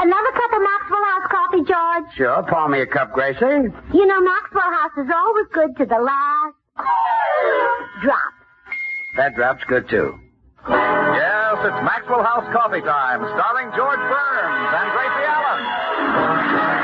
Another cup of Maxwell House coffee, George? Sure, pour me a cup, Gracie. You know, Maxwell House is always good to the last drop. That drop's good, too. Yes, it's Maxwell House Coffee Time, starring George Burns and Gracie Allen.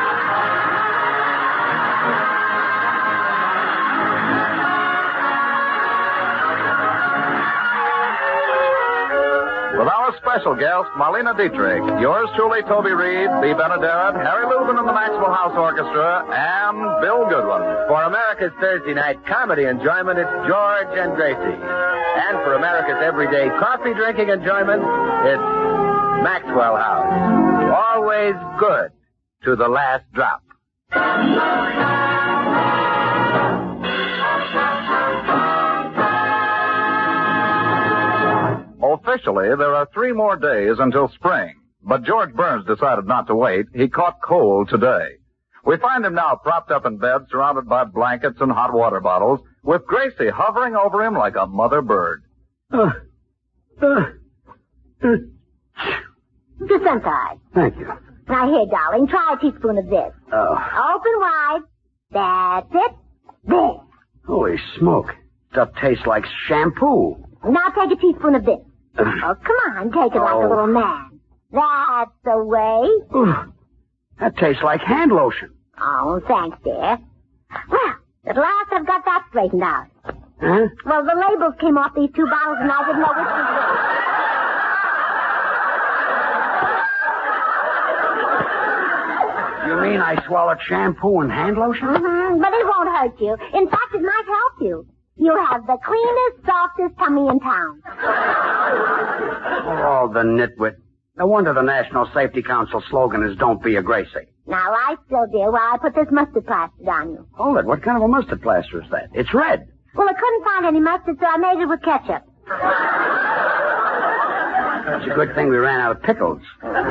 With our special guest, Marlena Dietrich, yours truly, Toby Reed, Bea Benaderet, Harry Lubin and the Maxwell House Orchestra, and Bill Goodwin. For America's Thursday night comedy enjoyment, it's George and Gracie. And for America's everyday coffee drinking enjoyment, it's Maxwell House. Always good to the last drop. Officially, there are 3 more days until spring, but George Burns decided not to wait. He caught cold today. We find him now propped up in bed, surrounded by blankets and hot water bottles, with Gracie hovering over him like a mother bird. Gesundheit. Thank you. Now here, darling, try a teaspoon of this. Oh. Open wide. That's it. There. Holy smoke. Stuff tastes like shampoo. Now take a teaspoon of this. Oh, come on, take it like a little man. That's the way. Ooh, that tastes like hand lotion. Oh, thanks, dear. Well, at last I've got that straightened out. Huh? Well, the labels came off these 2 bottles and I didn't know which was which. You mean I swallowed shampoo and hand lotion? Mm-hmm, but it won't hurt you. In fact, it might help you. You have the cleanest, softest tummy in town. Oh, the nitwit. No wonder the National Safety Council slogan is "Don't be a Gracie." Now, I still, dear, well, I put this mustard plaster on you. Hold it. What kind of a mustard plaster is that? It's red. Well, I couldn't find any mustard, so I made it with ketchup. It's a good thing we ran out of pickles.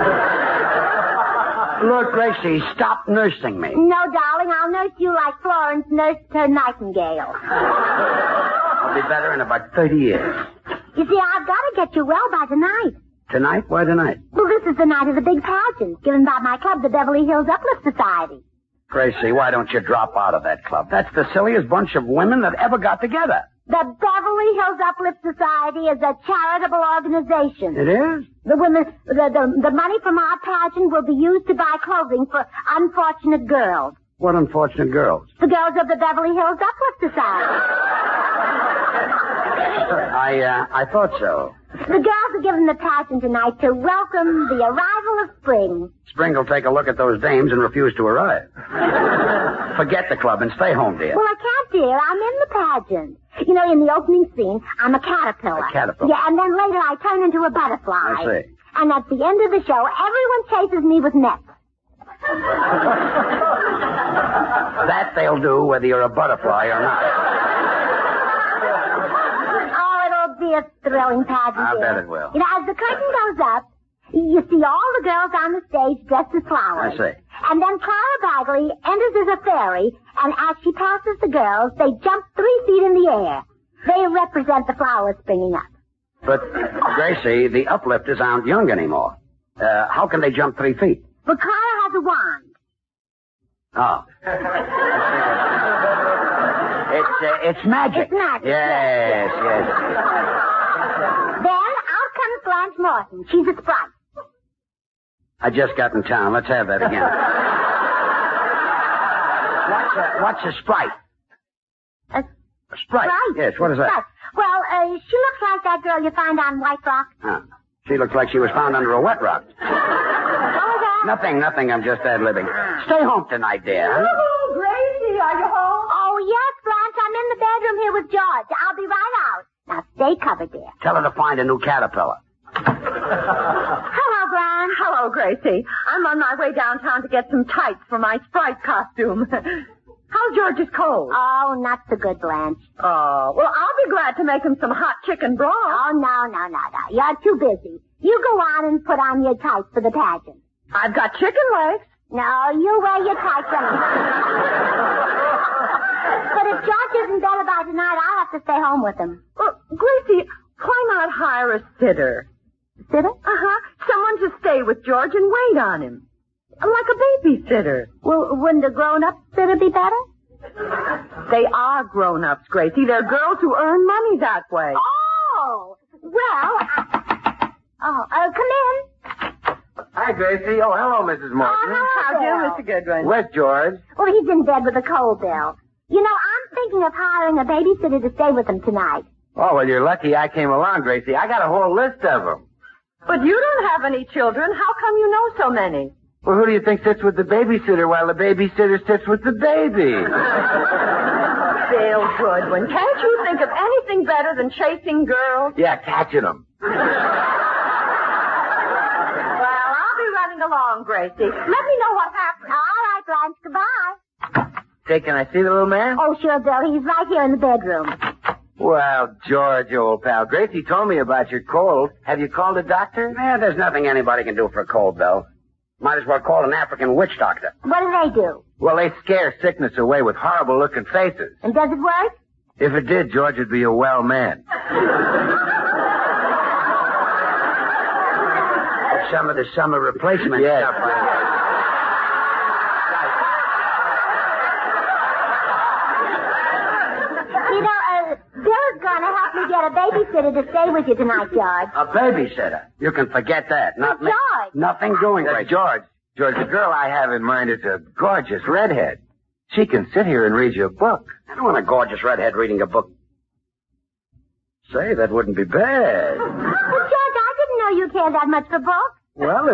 Look, Gracie, stop nursing me. No, darling, I'll nurse you like Florence nursed her Nightingale. I'll be better in about 30 years. You see, I've got to get you well by tonight. Tonight? Why tonight? Well, this is the night of the big pageant given by my club, the Beverly Hills Uplift Society. Gracie, why don't you drop out of that club? That's the silliest bunch of women that ever got together. The Beverly Hills Uplift Society is a charitable organization. It is? The money from our pageant will be used to buy clothing for unfortunate girls. What unfortunate girls? The girls of the Beverly Hills Uplift Society. I thought so. The girls are given the pageant tonight to welcome the arrival of spring. Spring will take a look at those dames and refuse to arrive. Forget the club and stay home, dear. Well, I can't, dear. I'm in the pageant. You know, in the opening scene, I'm a caterpillar. A caterpillar? Yeah, and then later I turn into a butterfly. I see. And at the end of the show, everyone chases me with nets. That they'll do whether you're a butterfly or not. Oh, it'll be a thrilling pageant. I dear. bet it will. You know, as the curtain goes up, you see all the girls on the stage dressed as flowers. I see. And then Clara Bagley enters as a fairy, and as she passes the girls, they jump 3 feet in the air. They represent the flowers springing up. But, Gracie, the uplifters aren't young anymore. How can they jump 3 feet? But Clara has a wand. Oh. It's magic. It's magic. Yes. Then out comes Blanche Morton. She's a sprite. I just got in town. Let's have that again. What's a sprite? A Sprite? Yes, what is that? Sprite. Well, she looks like that girl you find on White Rock. Huh. She looks like she was found under a wet rock. What was that? Nothing. I'm just ad-libbing. Stay home tonight, dear. Oh, Gracie, are you home? Oh, yes, Blanche. I'm in the bedroom here with George. I'll be right out. Now, stay covered, dear. Tell her to find a new caterpillar. Hello, Blanche. Hello, Gracie. I'm on my way downtown to get some tights for my Sprite costume. How's George's cold? Oh, not so good, Blanche. Oh, well, I'll be glad to make him some hot chicken broth. Oh, no. You're too busy. You go on and put on your tights for the pageant. I've got chicken legs. No, you wear your tights anyway. But if George isn't better by tonight, I'll have to stay home with him. Well, Gracie, why not hire a sitter? Sitter? Uh-huh. Someone to stay with George and wait on him. Like a babysitter. Well, wouldn't a grown-up sitter be better? They are grown-ups, Gracie. They're girls who earn money that way. Oh! Well, come in. Hi, Gracie. Oh, hello, Mrs. Morton. How do, Mr. Goodwin? Where's George? Well, he's in bed with a cold, Bill. You know, I'm thinking of hiring a babysitter to stay with him tonight. Oh, well, you're lucky I came along, Gracie. I got a whole list of them. But you don't have any children. How come you know so many? Well, who do you think sits with the babysitter while the babysitter sits with the baby? Bill Goodwin, can't you think of anything better than chasing girls? Yeah, catching them. Well, I'll be running along, Gracie. Let me know what happens. All right, Blanche, goodbye. Say, can I see the little man? Oh, sure, Bill. He's right here in the bedroom. Well, George, old pal, Gracie told me about your cold. Have you called a doctor? There's nothing anybody can do for a cold, Bill. Might as well call an African witch doctor. What do they do? Well, they scare sickness away with horrible-looking faces. And does it work? If it did, George would be a well man. Some of the summer replacement Yes. stuff. You know, Bill's going to help me get a babysitter to stay with you tonight, George. A babysitter. You can forget that. Not me. George. Nothing doing, Gracie. George, the girl I have in mind is a gorgeous redhead. She can sit here and read you a book. I don't want a gorgeous redhead reading a book. Say, that wouldn't be bad. Well, George, I didn't know you cared that much for books. Well,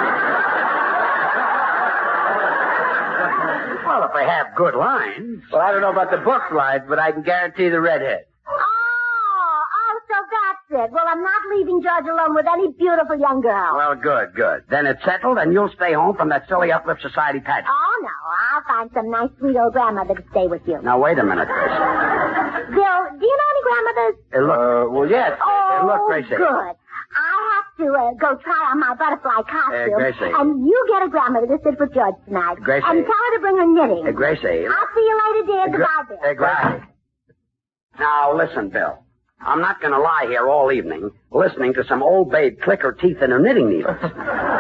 if they have good lines. Well, I don't know about the book lines, but I can guarantee the redhead. Oh, so that's it. Well, I'm not leaving George alone with any beautiful young girl. Well, good. Then it's settled, and you'll stay home from that silly Uplift Society pageant. Oh, no. I'll find some nice, sweet old grandmother to stay with you. Now, wait a minute, Gracie. Bill, do you know any grandmothers? Well, yes. Oh, Look, Gracie. good. I have to go try on my butterfly costume. Gracie. And you get a grandmother to sit with George tonight. Gracie. And tell her to bring her knitting. Gracie. I'll see you later, dear. Goodbye, Bill. Gracie. Now, listen, Bill. I'm not going to lie here all evening listening to some old babe click her teeth in her knitting needles. So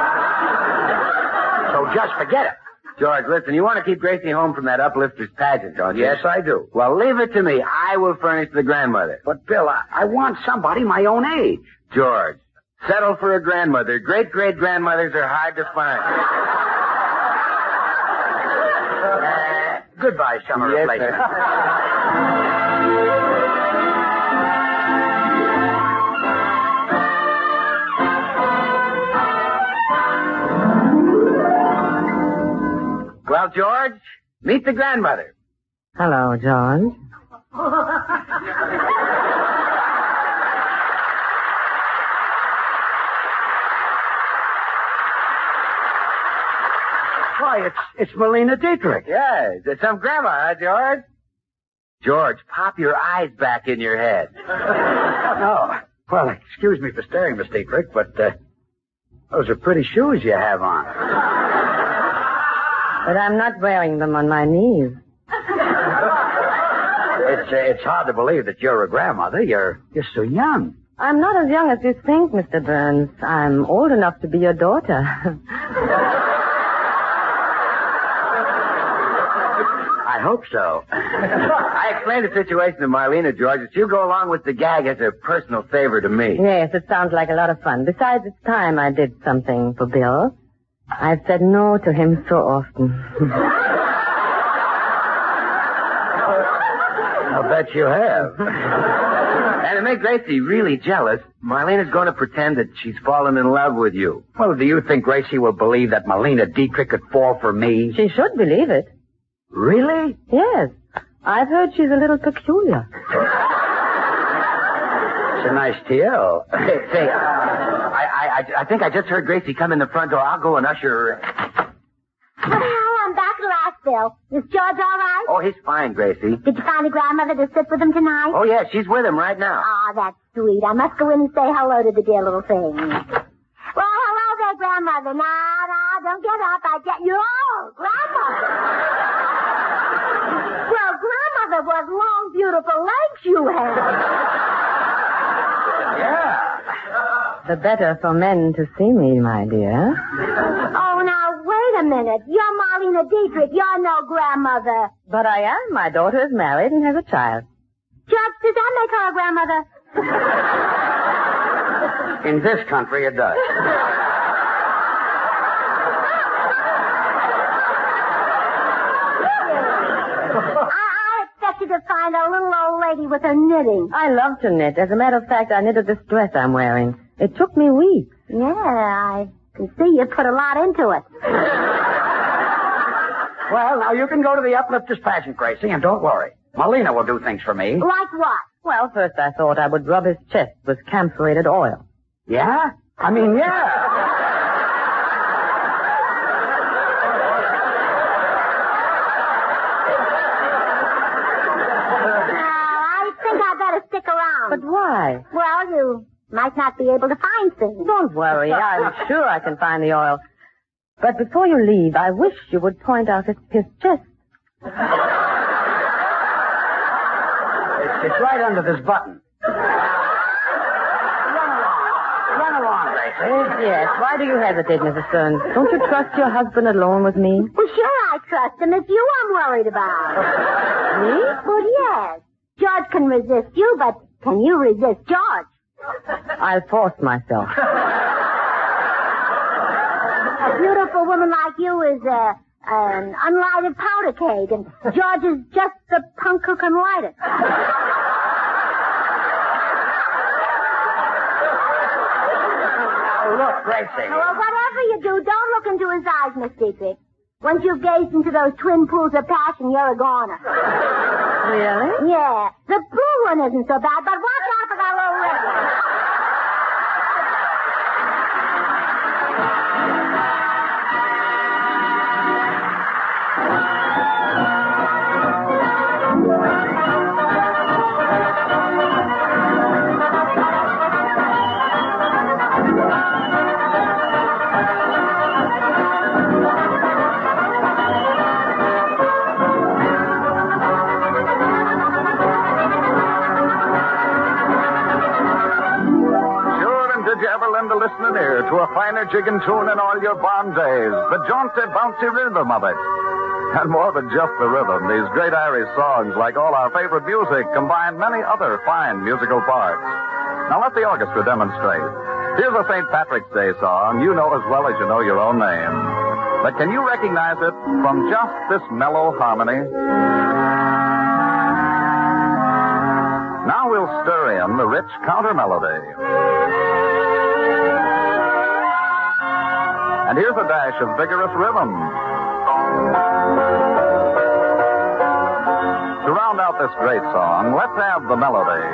just forget it. George, listen, you want to keep Gracie home from that Uplifters pageant, don't you? Yes, I do. Well, leave it to me. I will furnish the grandmother. But, Bill, I want somebody my own age. George, settle for a grandmother. Great-great-grandmothers are hard to find. Goodbye, summer Yes, replacement. Well, George, meet the grandmother. Hello, George. Why, it's Melina Dietrich. Yes, it's some grandma, huh, George? George, pop your eyes back in your head. Oh, well, excuse me for staring, Miss Dietrich, but those are pretty shoes you have on. But I'm not wearing them on my knees. It's hard to believe that you're a grandmother. You're so young. I'm not as young as you think, Mr. Burns. I'm old enough to be your daughter. I hope so. I explained the situation to Marlena, George, that you go along with the gag as a personal favor to me. Yes, it sounds like a lot of fun. Besides, it's time I did something for Bill. I've said no to him so often. I'll bet you have. And to make Gracie really jealous, Marlena's going to pretend that she's fallen in love with you. Well, do you think Gracie will believe that Melina Dietrich could fall for me? She should believe it. Really? Yes. I've heard she's a little peculiar. It's a nice TL. Say, I think I just heard Gracie come in the front door. I'll go and usher her. Well, I'm back at last, Bill. Is George all right? Oh, he's fine, Gracie. Did you find a grandmother to sit with him tonight? Oh, yeah, she's with him right now. Oh, that's sweet. I must go in and say hello to the dear little thing. Well, hello there, grandmother. Now, don't get up. Grandmother. Well, grandmother, what long, beautiful legs you have. Yeah. The better for men to see me, my dear. Oh, now, wait a minute. You're Marlena Dietrich. You're no grandmother. But I am. My daughter is married and has a child. Judge, does that make her a grandmother? In this country, it does. I expected to find a little old lady with her knitting. I love to knit. As a matter of fact, I knitted this dress I'm wearing. It took me weeks. Yeah, I can see you put a lot into it. Well, now you can go to the Uplifters pageant, Gracie, and don't worry. Marlena will do things for me. Like what? Well, first I thought I would rub his chest with camphorated oil. Yeah? I mean, yeah. I think I'd better stick around. But why? Well, you might not be able to find things. Don't worry. I'm sure I can find the oil. But before you leave, I wish you would point out his chest. It's right under this button. Run along, Gracie. Yes. Why do you hesitate, Mrs. Stearns? Don't you trust your husband alone with me? Well, sure I trust him. It's you I'm worried about. Me? Well, yes. George can resist you, but can you resist George? I'll force myself. A beautiful woman like you is an unlighted powder keg, and George is just the punk who can light it. Oh, look, Gracie. Well, whatever you do, don't look into his eyes, Miss Dietrich. Once you've gazed into those twin pools of passion, you're a goner. Really? Yeah. The blue one isn't so bad, but watch out for that little red one. To listen an ear to a finer jigging tune in all your bond days, the jaunty, bouncy rhythm of it. And more than just the rhythm, these great Irish songs, like all our favorite music, combine many other fine musical parts. Now let the orchestra demonstrate. Here's a St. Patrick's Day song you know as well as you know your own name. But can you recognize it from just this mellow harmony? Now we'll stir in the rich counter melody. And here's a dash of vigorous rhythm. To round out this great song, let's have the melody.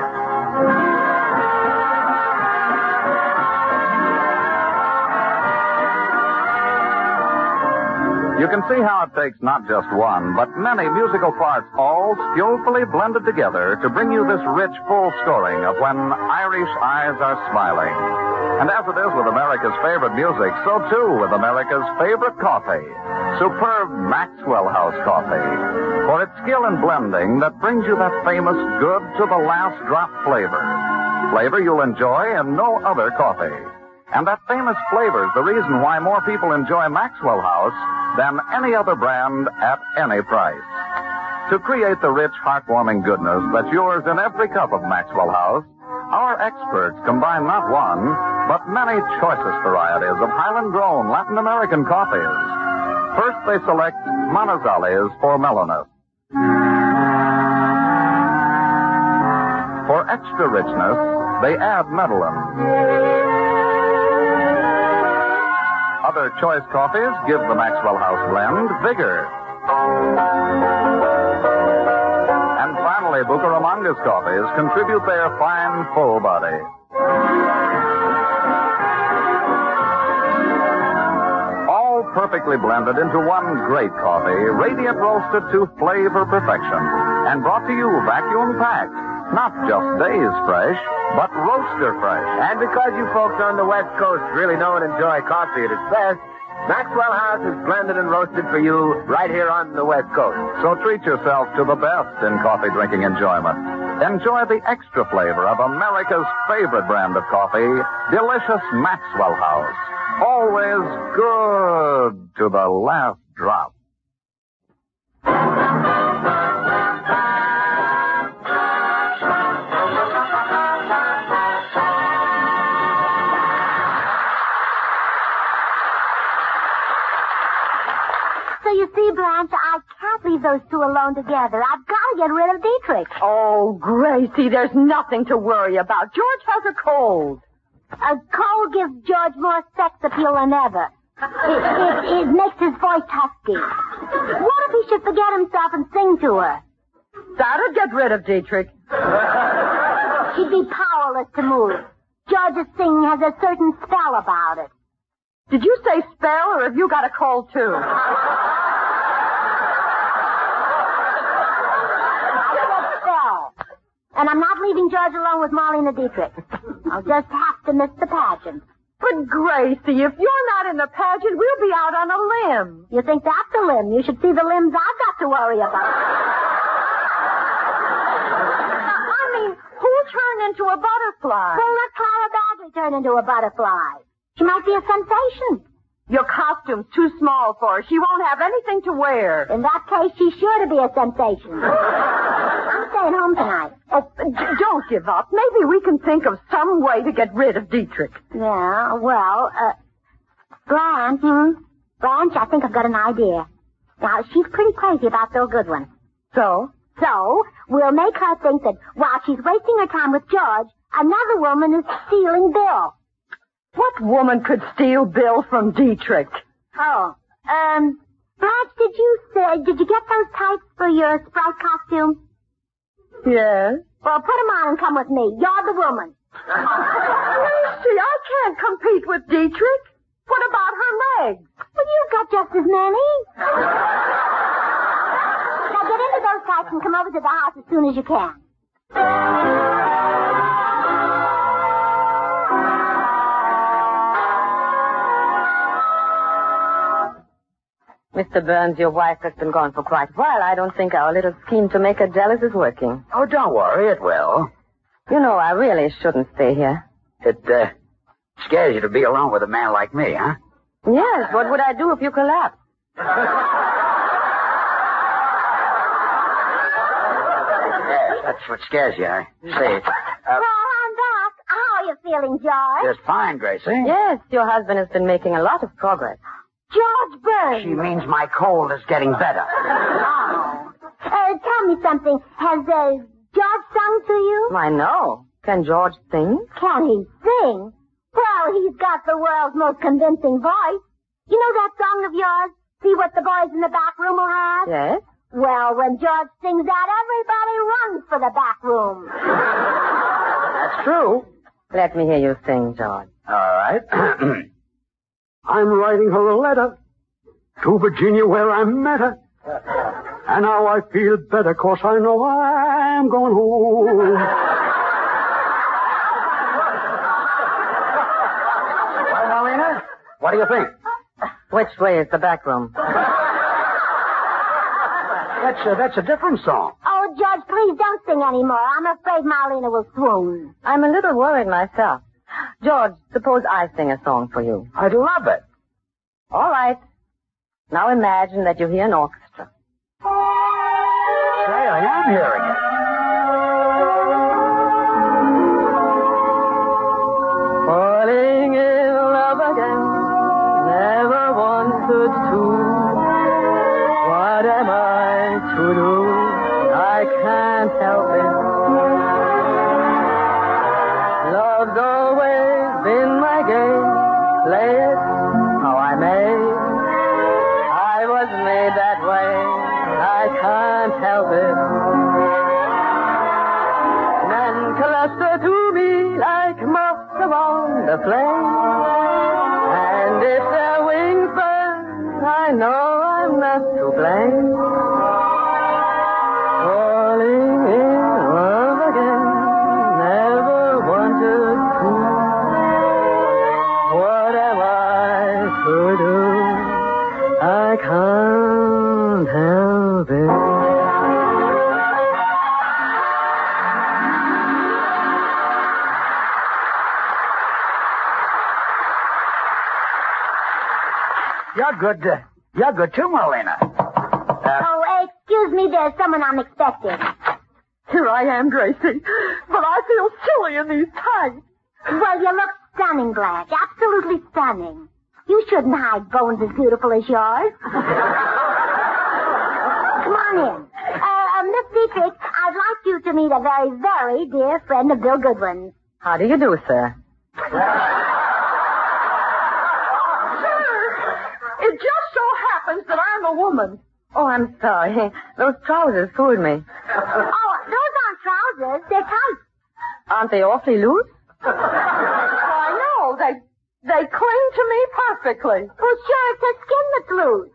You can see how it takes not just one, but many musical parts all skillfully blended together to bring you this rich, full scoring of When Irish Eyes Are Smiling. And as it is with America's favorite music, so too with America's favorite coffee, superb Maxwell House coffee. For its skill in blending that brings you that famous good to the last drop flavor. Flavor you'll enjoy in no other coffee. And that famous flavor is the reason why more people enjoy Maxwell House than any other brand at any price. To create the rich, heartwarming goodness that's yours in every cup of Maxwell House, our experts combine not one, but many choicest varieties of Highland-grown Latin American coffees. First, they select Manizales for mellowness. For extra richness, they add Medellin. Other choice coffees give the Maxwell House blend vigor. And finally, Bucaramangas coffees contribute their fine, full body. All perfectly blended into one great coffee, radiant roasted to flavor perfection. And brought to you vacuum packed. Not just days fresh, but roaster fresh. And because you folks on the West Coast really know and enjoy coffee at its best, Maxwell House is blended and roasted for you right here on the West Coast. So treat yourself to the best in coffee drinking enjoyment. Enjoy the extra flavor of America's favorite brand of coffee, delicious Maxwell House. Always good to the last drop. So you see, Blanche, I can't leave those two alone together. I've got to get rid of Dietrich. Oh, Gracie, there's nothing to worry about. George has a cold. A cold gives George more sex appeal than ever. It makes his voice husky. What if he should forget himself and sing to her? That'd get rid of Dietrich. She'd be powerless to move. George's singing has a certain spell about it. Did you say spell, or have you got a cold, too? Spell. And I'm not leaving George alone with Marlena Dietrich. I'll just have to miss the pageant. But, Gracie, if you're not in the pageant, we'll be out on a limb. You think that's a limb? You should see the limbs I've got to worry about. I mean, who'll turn into a butterfly? Well, let Clara Bagley turn into a butterfly. She might be a sensation. Your costume's too small for her. She won't have anything to wear. In that case, she's sure to be a sensation. I'm staying home tonight. Oh, don't give up. Maybe we can think of some way to get rid of Dietrich. Yeah, well, Blanche. Blanche, I think I've got an idea. Now, she's pretty crazy about Bill Goodwin. So, we'll make her think that while she's wasting her time with George, another woman is stealing Bill. what woman could steal Bill from Dietrich? Oh, Blanche, did you get those tights for your Sprite costume? Yes. Well, put them on and come with me. You're the woman. Lucy, I can't compete with Dietrich. What about her legs? Well, you've got just as many. Now get into those tights and come over to the house as soon as you can. Mr. Burns, your wife has been gone for quite a while. I don't think our little scheme to make her jealous is working. Oh, don't worry, it will. You know, I really shouldn't stay here. It, scares you to be alone with a man like me, huh? Yes, what would I do if you collapsed? Yes, that's what scares you, I see. Well, I'm back. How are you feeling, George? Just fine, Gracie. Yes, your husband has been making a lot of progress. George Burns. She means my cold is getting better. Oh. Tell me something. Has, George sung to you? I know. Can George sing? Can he sing? Well, he's got the world's most convincing voice. You know that song of yours? See what the boys in the back room will have? Yes. Well, when George sings that, everybody runs for the back room. That's true. Let me hear you sing, George. All right. I'm writing her a letter to Virginia where I met her. And now I feel better 'cause I know I'm going home. Well, Marlena, what do you think? Which way is the back room? That's a different song. Oh, George, please don't sing anymore. I'm afraid Marlena will swoon. I'm a little worried myself. George, suppose I sing a song for you. I'd love it. All right. Now imagine that you hear an orchestra. Say, I am hearing it. Falling in love again, never wanted to. What am I to do? I can't help it. Love's always been my game. Play it how I may. I was made that way. I can't help it. Men cluster to me like moths around the flame. And if their wings burn, I know I'm not to blame. Falling in love again, never wanted to. What am I to do? I can't help it. You're good too, Marlena. Excuse me, there's someone unexpected. Here I am, Gracie. But I feel silly in these tights. Well, you look stunning, Blanche. Absolutely stunning. You shouldn't hide bones as beautiful as yours. Come on in. Miss Dietrich, I'd like you to meet a very, very dear friend of Bill Goodwin's. How do you do, sir? It just so happens that I'm a woman. Oh, I'm sorry. Those trousers fooled me. Oh, those aren't trousers. They're tights. Aren't they awfully loose? I know. They cling to me perfectly. Well, sure, it's her skin that's loose.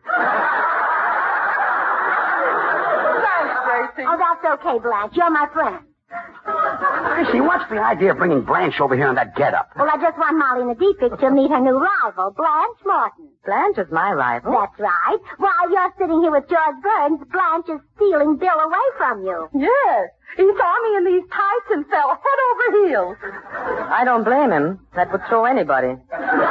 Thanks, Gracie. Oh, that's okay, Blanche. You're my friend. Gracie, what's the idea of bringing Blanche over here in that getup? Well, I just want Molly and the Dietrich to meet her new rival, Blanche Morton. Blanche is my rival. That's right. While you're sitting here with George Burns, Blanche is stealing Bill away from you. Yes. He saw me in these tights and fell head over heels. I don't blame him. That would throw anybody. You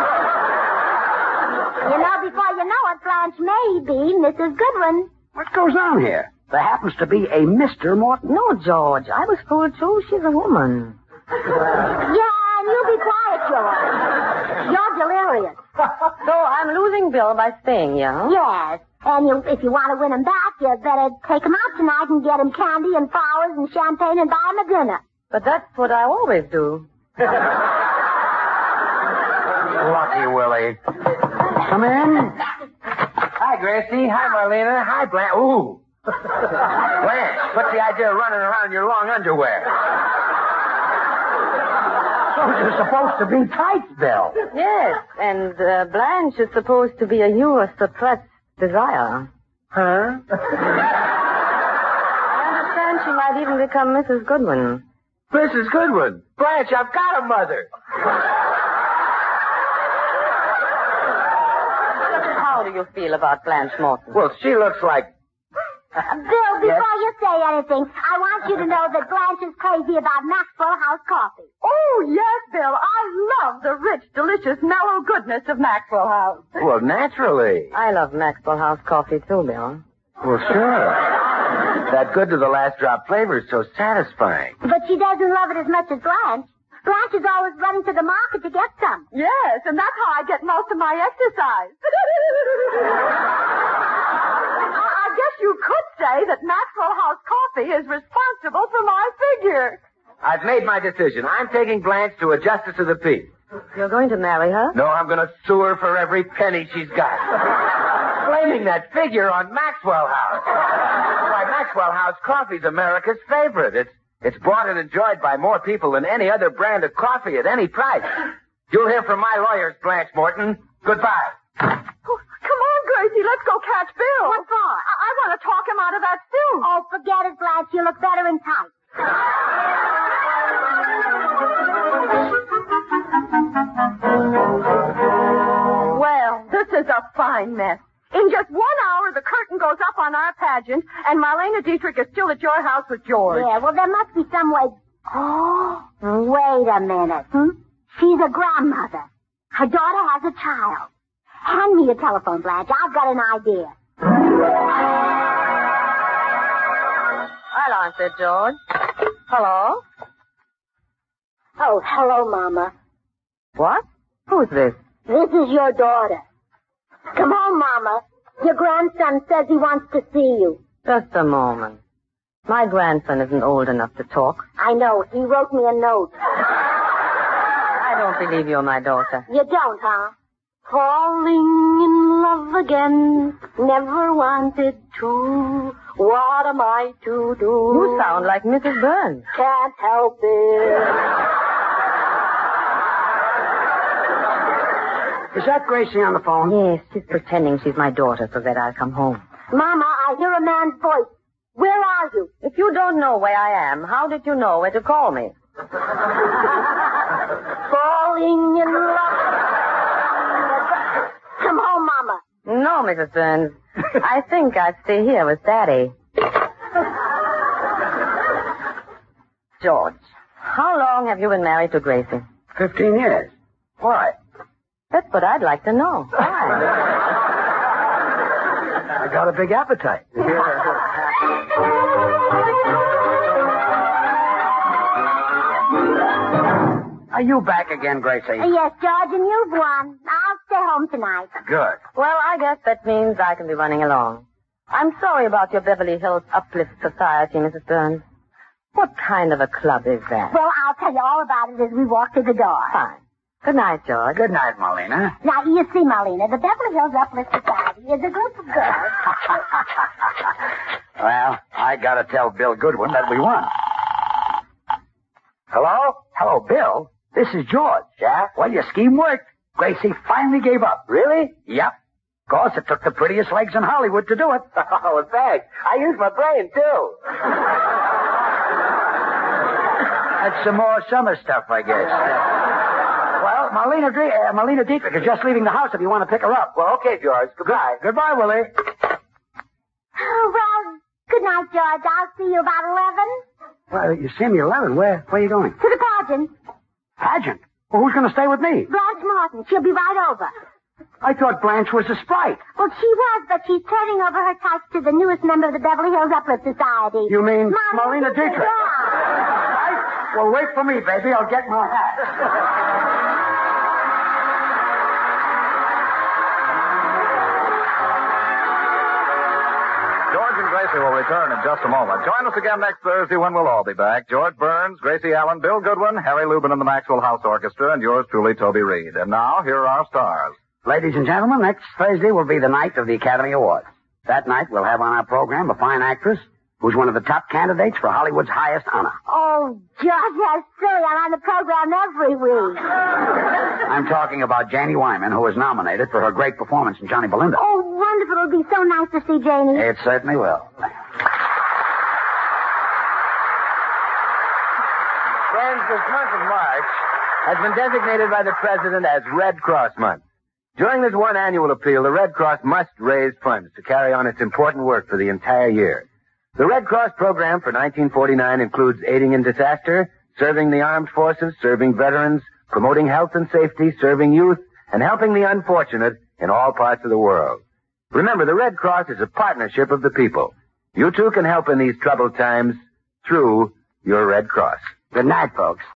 know, before you know it, Blanche may be Mrs. Goodwin. What goes on here? There happens to be a Mr. Morton. No, George. I was fooled, too. She's a woman. Yeah, and you be quiet, George. You're delirious. So I'm losing Bill by staying here, huh? Yes. And if you want to win him back, you better take him out tonight and get him candy and flowers and champagne and buy him a dinner. But that's what I always do. Lucky Willie. Come in. Hi, Gracie. Hi, Marlena. Hi, Blanche. Ooh. Blanche, what's the idea of running around in your long underwear? Those are supposed to be tights, Bill. Yes, and Blanche is supposed to be a your suppressed desire. Huh? I understand she might even become Mrs. Goodwin. Mrs. Goodwin. Blanche, I've got a mother. How do you feel about Blanche Morton? Well, she looks like... Bill, before you say anything, I want you to know that Blanche is crazy about Maxwell House coffee. Oh, yes, Bill. I love the rich, delicious, mellow goodness of Maxwell House. Well, naturally. I love Maxwell House coffee, too, Bill. Well, sure. That good to the last drop flavor is so satisfying. But she doesn't love it as much as Blanche. Blanche is always running to the market to get some. Yes, and that's how I get most of my exercise. I guess you could say that Maxwell House coffee is responsible for my figure. I've made my decision. I'm taking Blanche to a justice of the peace. You're going to marry her? No, I'm going to sue her for every penny she's got. Blaming that figure on Maxwell House. Why, Maxwell House coffee's America's favorite. It's bought and enjoyed by more people than any other brand of coffee at any price. You'll hear from my lawyers, Blanche Morton. Goodbye. Oh, come on, Gracie, let's go catch Bill. What for? I want to talk him out of that suit. Oh, forget it, Blanche. You look better in tights. Well, this is a fine mess. In just 1 hour, the curtain goes up on our pageant, and Marlena Dietrich is still at your house with George. Yeah, well, there must be some way. Oh, wait a minute. She's a grandmother. Her daughter has a child. Hand me your telephone, Blanche. I've got an idea. I'll answer, George. Hello? Oh, hello, Mama. What? Who's this? This is your daughter. Come home, Mama. Your grandson says he wants to see you. Just a moment. My grandson isn't old enough to talk. I know. He wrote me a note. I don't believe you're my daughter. You don't, huh? Falling in love again. Never wanted to. What am I to do? You sound like Mrs. Burns. Can't help it. Is that Gracie on the phone? Yes, she's pretending she's my daughter so that I'll come home. Mama, I hear a man's voice. Where are you? If you don't know where I am, how did you know where to call me? Falling in love. Come home, Mama. No, Mrs. Burns. I think I'd stay here with Daddy. George, how long have you been married to Gracie? 15 years. Why? That's what I'd like to know. Why? got a big appetite. Are you back again, Gracie? Yes, George, and you've won. I'll stay home tonight. Good. Well, I guess that means I can be running along. I'm sorry about your Beverly Hills Uplift Society, Mrs. Burns. What kind of a club is that? Well, I'll tell you all about it as we walk to the door. Fine. Good night, George. Good night, Marlena. Now, you see, Marlena, the Beverly Hills Uplift Society is a group of girls. Well, I gotta tell Bill Goodwin that we won. Hello? Hello, Bill. This is George. Yeah? Well, your scheme worked. Gracie finally gave up. Really? Yep. Of course, it took the prettiest legs in Hollywood to do it. Oh, thanks. I used my brain, too. That's some more summer stuff, I guess. Well, Marlena Dietrich is just leaving the house if you want to pick her up. Well, okay, George. Goodbye. Goodbye, Willie. Oh, well, good night, George. I'll see you about 11. Well, you see me 11. Where are you going? To the pageant. Pageant? Well, who's going to stay with me? Blanche Martin. She'll be right over. I thought Blanche was a sprite. Well, she was, but she's turning over her tights to the newest member of the Beverly Hills Uplift Society. You mean Marlena Dietrich? Yeah. Right? Well, wait for me, baby. I'll get my hat. George and Gracie will return in just a moment. Join us again next Thursday when we'll all be back. George Burns, Gracie Allen, Bill Goodwin, Harry Lubin and the Maxwell House Orchestra, and yours truly, Toby Reed. And now, here are our stars. Ladies and gentlemen, next Thursday will be the night of the Academy Awards. That night, we'll have on our program a fine actress who's one of the top candidates for Hollywood's highest honor. Oh, George, that's silly. I'm on the program every week. I'm talking about Janie Wyman, who was nominated for her great performance in Johnny Belinda. Oh, wonderful. It'll be so nice to see Janie. It certainly will. Friends, this month of March has been designated by the President as Red Cross Month. During this one annual appeal, the Red Cross must raise funds to carry on its important work for the entire year. The Red Cross program for 1949 includes aiding in disaster, serving the armed forces, serving veterans, promoting health and safety, serving youth, and helping the unfortunate in all parts of the world. Remember, the Red Cross is a partnership of the people. You too can help in these troubled times through your Red Cross. Good night, folks.